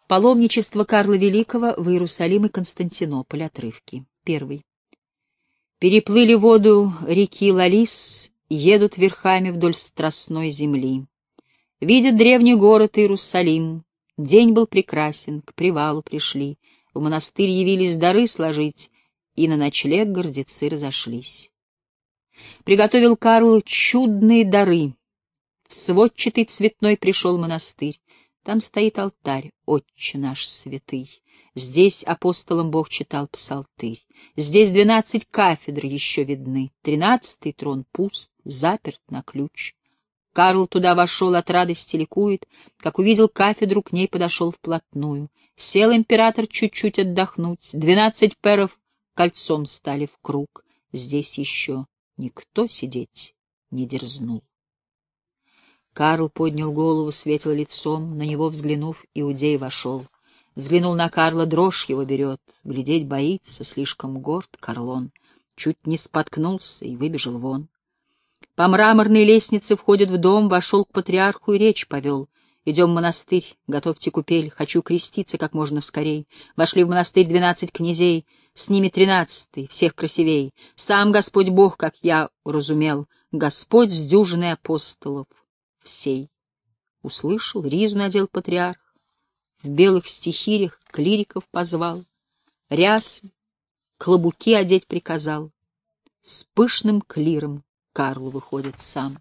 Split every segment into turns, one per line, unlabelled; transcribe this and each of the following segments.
Паломничество Карла Великого в Иерусалим и Константинополь. Отрывки. 1. Переплыли воду реки Лалис, едут верхами вдоль страстной земли. Видят древний город Иерусалим. День был прекрасен, к привалу пришли. В монастырь явились дары сложить, и на ночлег гордецы разошлись. Приготовил Карл чудные дары. В сводчатый цветной пришел монастырь. Там стоит алтарь, Отче наш святый. Здесь апостолам Бог читал псалтырь. Здесь 12 кафедр еще видны. 13-й трон пуст, заперт на ключ. Карл туда вошел, от радости ликует. Как увидел кафедру, к ней подошел вплотную. Сел император чуть-чуть отдохнуть. 12 перов кольцом стали в круг. Здесь еще никто сидеть не дерзнул. Карл поднял голову, светил лицом, на него взглянув, иудей вошел. Взглянул на Карла, дрожь его берет, глядеть боится, слишком горд Карлон. Чуть не споткнулся и выбежал вон. По мраморной лестнице входит в дом, вошел к патриарху и речь повел. Идем в монастырь, готовьте купель, хочу креститься как можно скорей. Вошли в монастырь 12 князей, с ними 13-й, всех красивей. Сам Господь Бог, как я уразумел, Господь с дюжиной апостолов всей. Услышал, ризу надел патриарх, в белых стихирях клириков позвал, рясы, клобуки одеть приказал. С пышным клиром Карлу выходит сам.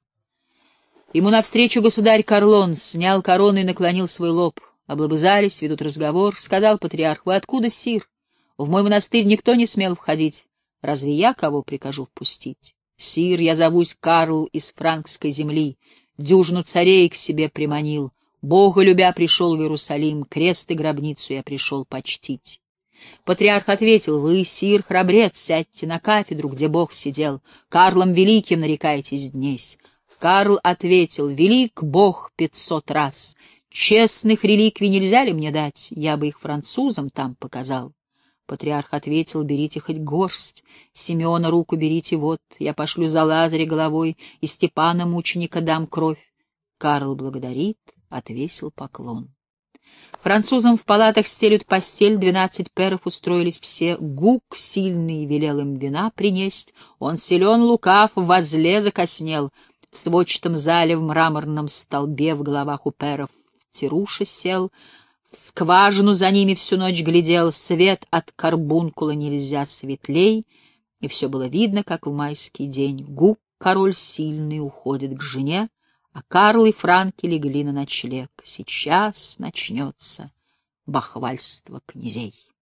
Ему навстречу государь Карлон снял корону и наклонил свой лоб. Облобызались, ведут разговор. Сказал патриарх: «Вы откуда, сир? В мой монастырь никто не смел входить. Разве я кого прикажу впустить? Сир, я зовусь Карл из франкской земли. Дюжину царей к себе приманил. Бога любя пришел в Иерусалим, крест и гробницу я пришел почтить». Патриарх ответил: «Вы, сир, храбрец, сядьте на кафедру, где Бог сидел. Карлом Великим нарекайтесь днесь». Карл ответил: «Велик Бог 500 раз. Честных реликвий нельзя ли мне дать? Я бы их французам там показал». Патриарх ответил: «Берите хоть горсть. Симеона руку берите, вот. Я пошлю за Лазаря головой, и Степана мученика дам кровь». Карл благодарит, отвесил поклон. Французам в палатах стелют постель, 12 перов устроились все. Гук сильный велел им вина принесть. Он силен, лукав, возле закоснел. В сводчатом зале, в мраморном столбе, в головах у перов Тируша сел. В скважину за ними всю ночь глядел. Свет от карбункула нельзя светлей. И все было видно, как в майский день. Гук, король сильный, уходит к жене, а Карл и франки легли на ночлег. Сейчас начнется бахвальство князей.